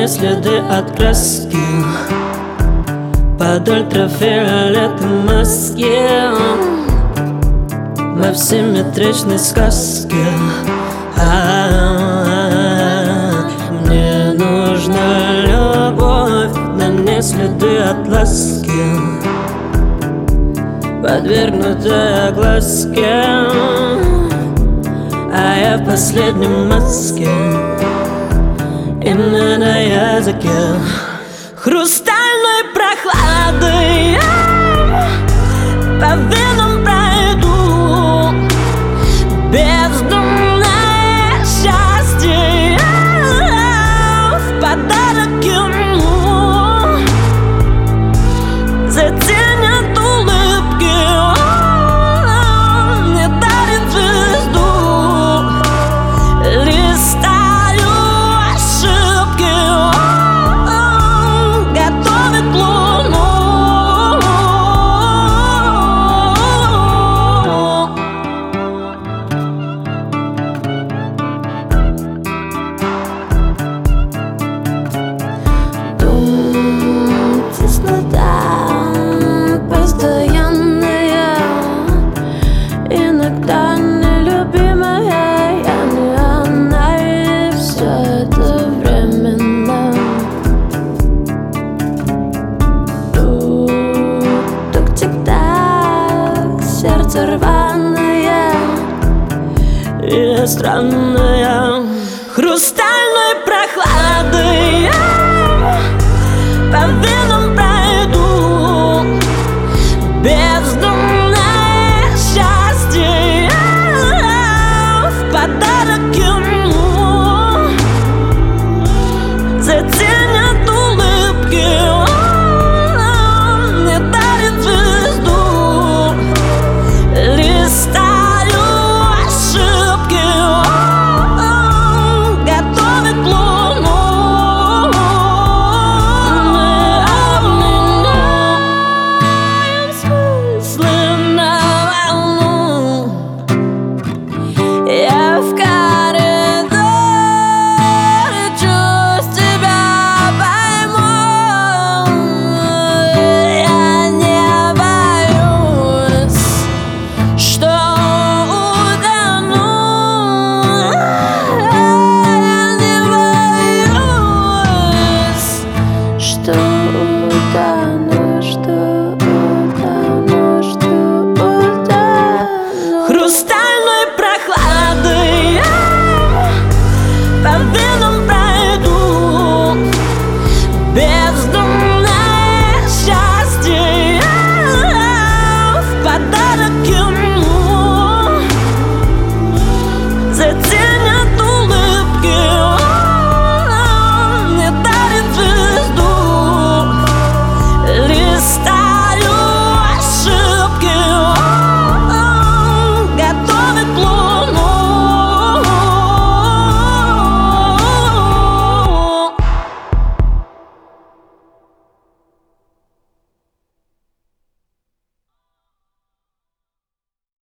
мне следы от краски под ультрафиолетом маски. Мы в симметричной сказке. Мне нужна любовь, на ней следы от ласки, подвергнутая огласке, а я в последнем маске, имя на языке хрустальной прохлады. По венам пройду бездумное счастье, в подарок ему затенят улыбки, не дарит звезду, листаю ошибки, готовит луну. Теснота постоянная, иногда нелюбимая. Я не она, и все это временно. Тук-тик-так, сердце рваное и странное, хрустальной прохлады по венам